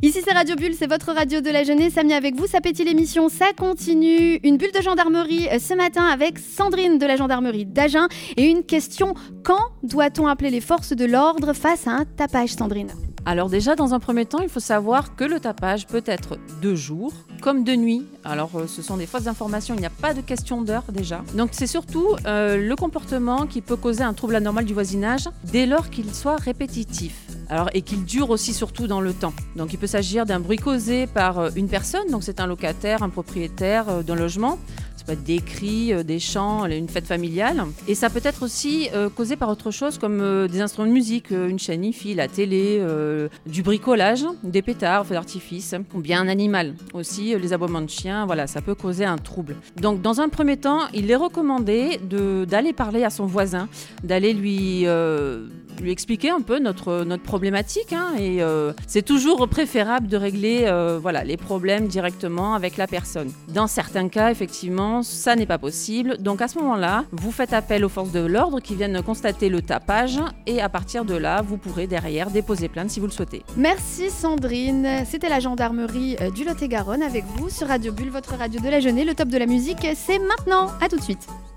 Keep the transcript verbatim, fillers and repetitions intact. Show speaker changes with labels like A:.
A: Ici c'est Radio Bulle, c'est votre radio de la jeunesse. Samy avec vous, ça pétille l'émission, ça continue. Une bulle de gendarmerie ce matin avec Sandrine de la gendarmerie d'Agen. Et une question, quand doit-on appeler les forces de l'ordre face à un tapage, Sandrine ?
B: Alors déjà, dans un premier temps, il faut savoir que le tapage peut être de jour comme de nuit. Alors euh, ce sont des fausses informations, il n'y a pas de question d'heure déjà. Donc c'est surtout euh, le comportement qui peut causer un trouble anormal du voisinage dès lors qu'il soit répétitif. Alors, et qu'il dure aussi surtout dans le temps. Donc il peut s'agir d'un bruit causé par euh, une personne, donc c'est un locataire, un propriétaire euh, d'un logement. Ça peut être des cris, euh, des chants, une fête familiale. Et ça peut être aussi euh, causé par autre chose comme euh, des instruments de musique, euh, une chaîne hi-fi, la télé, euh, du bricolage, des pétards, feux d'artifice, ou bien un animal. Aussi, euh, les aboiements de chiens, voilà, ça peut causer un trouble. Donc dans un premier temps, il est recommandé de, d'aller parler à son voisin, d'aller lui... Euh, lui expliquer un peu notre, notre problématique hein, et euh, c'est toujours préférable de régler euh, voilà, les problèmes directement avec la personne. Dans certains cas, effectivement, ça n'est pas possible. Donc à ce moment-là, vous faites appel aux forces de l'ordre qui viennent constater le tapage et à partir de là, vous pourrez derrière déposer plainte si vous le souhaitez.
A: Merci Sandrine. C'était la gendarmerie du Lot-et-Garonne avec vous sur Radio Bulle, votre radio de la jeunesse. Le top de la musique, c'est maintenant. À tout de suite.